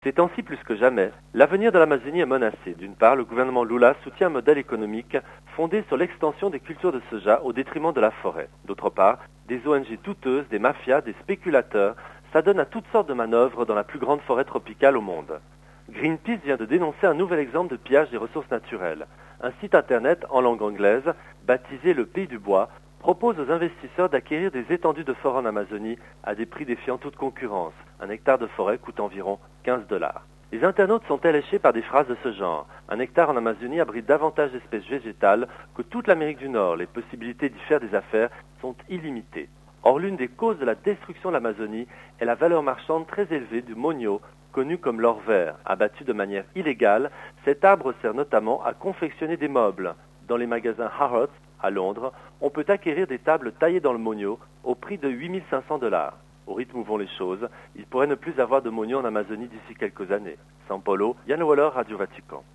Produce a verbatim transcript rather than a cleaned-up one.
Ces temps-ci plus que jamais, l'avenir de l'Amazonie est menacé. D'une part, le gouvernement Lula soutient un modèle économique fondé sur l'extension des cultures de soja au détriment de la forêt. D'autre part, des O N G douteuses, des mafias, des spéculateurs s'adonnent à toutes sortes de manœuvres dans la plus grande forêt tropicale au monde. Greenpeace vient de dénoncer un nouvel exemple de pillage des ressources naturelles. Un site internet en langue anglaise, baptisé Le Pays du Bois, propose aux investisseurs d'acquérir des étendues de forêt en Amazonie à des prix défiant toute concurrence. Un hectare de forêt coûte environ quinze dollars. Les internautes sont alléchés par des phrases de ce genre. Un hectare en Amazonie abrite davantage d'espèces végétales que toute l'Amérique du Nord. Les possibilités d'y faire des affaires sont illimitées. Or, l'une des causes de la destruction de l'Amazonie est la valeur marchande très élevée du monio, connu comme l'or vert. Abattu de manière illégale, cet arbre sert notamment à confectionner des meubles. Dans les magasins Harrods, à Londres, on peut acquérir des tables taillées dans le monio au prix de huit mille cinq cents dollars. Au rythme où vont les choses, il pourrait ne plus avoir de monio en Amazonie d'ici quelques années. São Paulo, Yann Waller, Radio Vatican.